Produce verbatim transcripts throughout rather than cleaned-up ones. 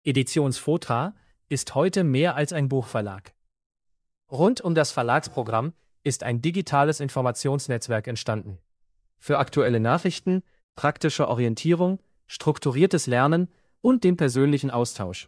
Editionsfotra ist heute mehr als ein Buchverlag. Rund um das Verlagsprogramm ist ein digitales Informationsnetzwerk entstanden. Für aktuelle Nachrichten, praktische Orientierung, strukturiertes Lernen und den persönlichen Austausch.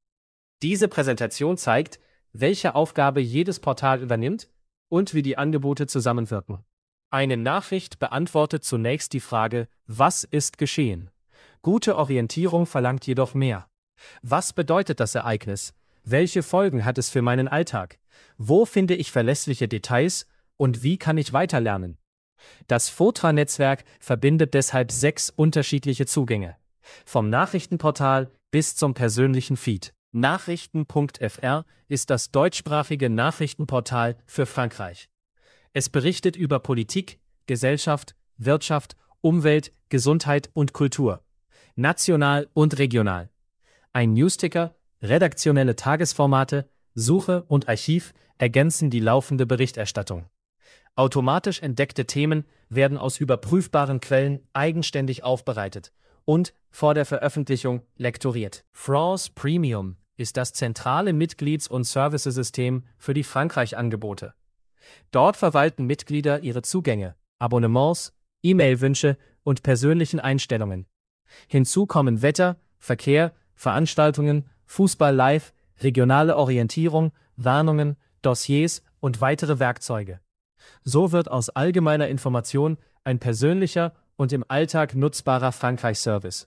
Diese Präsentation zeigt, welche Aufgabe jedes Portal übernimmt und wie die Angebote zusammenwirken. Eine Nachricht beantwortet zunächst die Frage: Was ist geschehen? Gute Orientierung verlangt jedoch mehr. Was bedeutet das Ereignis? Welche Folgen hat es für meinen Alltag? Wo finde ich verlässliche Details und wie kann ich weiterlernen? Das Fotra-Netzwerk verbindet deshalb sechs unterschiedliche Zugänge. Vom Nachrichtenportal bis zum persönlichen Feed. Nachrichten Punkt F R ist das deutschsprachige Nachrichtenportal für Frankreich. Es berichtet über Politik, Gesellschaft, Wirtschaft, Umwelt, Gesundheit und Kultur. National und regional. Ein Newsticker, redaktionelle Tagesformate, Suche und Archiv ergänzen die laufende Berichterstattung. Automatisch entdeckte Themen werden aus überprüfbaren Quellen eigenständig aufbereitet und vor der Veröffentlichung lektoriert. France Premium ist das zentrale Mitglieds- und Servicesystem für die Frankreich-Angebote. Dort verwalten Mitglieder ihre Zugänge, Abonnements, E-Mail-Wünsche und persönlichen Einstellungen. Hinzu kommen Wetter, Verkehr, Veranstaltungen, Fußball live, regionale Orientierung, Warnungen, Dossiers und weitere Werkzeuge. So wird aus allgemeiner Information ein persönlicher und im Alltag nutzbarer Frankreich-Service.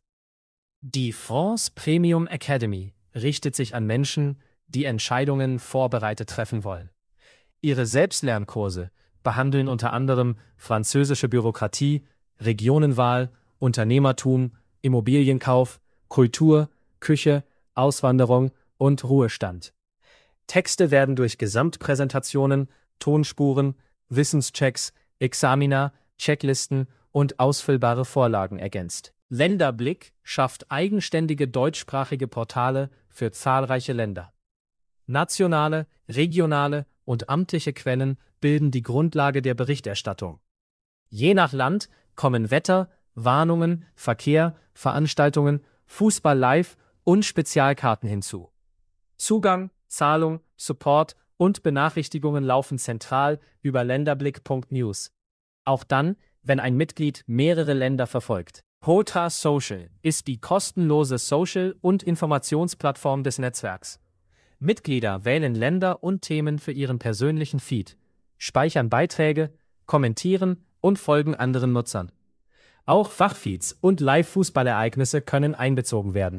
Die France Premium Academy richtet sich an Menschen, die Entscheidungen vorbereitet treffen wollen. Ihre Selbstlernkurse behandeln unter anderem französische Bürokratie, Regionenwahl, Unternehmertum, Immobilienkauf, Kultur, Küche, Auswanderung und Ruhestand. Texte werden durch Gesamtpräsentationen, Tonspuren, Wissenschecks, Examina, Checklisten und ausfüllbare Vorlagen ergänzt. Länderblick schafft eigenständige deutschsprachige Portale für zahlreiche Länder. Nationale, regionale und amtliche Quellen bilden die Grundlage der Berichterstattung. Je nach Land kommen Wetter, Warnungen, Verkehr, Veranstaltungen, Fußball live und Spezialkarten hinzu. Zugang, Zahlung, Support und Benachrichtigungen laufen zentral über länderblick Punkt news. Auch dann, wenn ein Mitglied mehrere Länder verfolgt. Fotra Social ist die kostenlose Social- und Informationsplattform des Netzwerks. Mitglieder wählen Länder und Themen für ihren persönlichen Feed, speichern Beiträge, kommentieren und folgen anderen Nutzern. Auch Fachfeeds und Live-Fußballereignisse können einbezogen werden.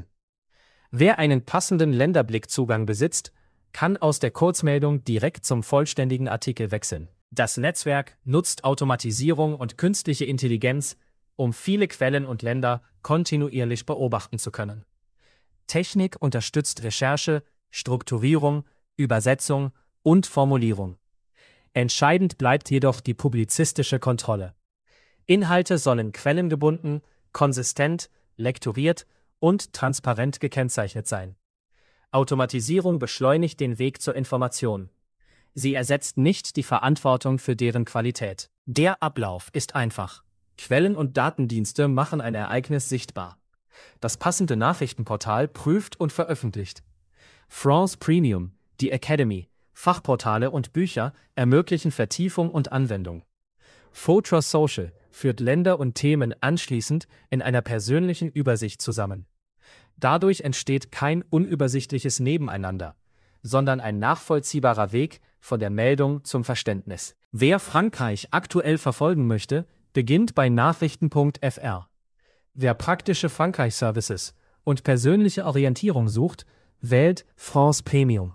Wer einen passenden Länderblick-Zugang besitzt, kann aus der Kurzmeldung direkt zum vollständigen Artikel wechseln. Das Netzwerk nutzt Automatisierung und künstliche Intelligenz, um viele Quellen und Länder kontinuierlich beobachten zu können. Technik unterstützt Recherche, Strukturierung, Übersetzung und Formulierung. Entscheidend bleibt jedoch die publizistische Kontrolle. Inhalte sollen quellengebunden, konsistent, lektoriert und transparent gekennzeichnet sein. Automatisierung beschleunigt den Weg zur Information. Sie ersetzt nicht die Verantwortung für deren Qualität. Der Ablauf ist einfach. Quellen- und Datendienste machen ein Ereignis sichtbar. Das passende Nachrichtenportal prüft und veröffentlicht. France Premium, die Academy, Fachportale und Bücher ermöglichen Vertiefung und Anwendung. Fotra Social führt Länder und Themen anschließend in einer persönlichen Übersicht zusammen. Dadurch entsteht kein unübersichtliches Nebeneinander, sondern ein nachvollziehbarer Weg von der Meldung zum Verständnis. Wer Frankreich aktuell verfolgen möchte, beginnt bei Nachrichten Punkt F R. Wer praktische Frankreich-Services und persönliche Orientierung sucht, wählt France Premium.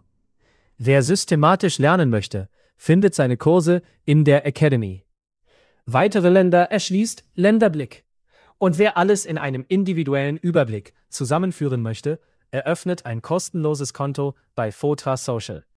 Wer systematisch lernen möchte, findet seine Kurse in der Academy. Weitere Länder erschließt Länderblick. Und wer alles in einem individuellen Überblick zusammenführen möchte, eröffnet ein kostenloses Konto bei Fotra Social.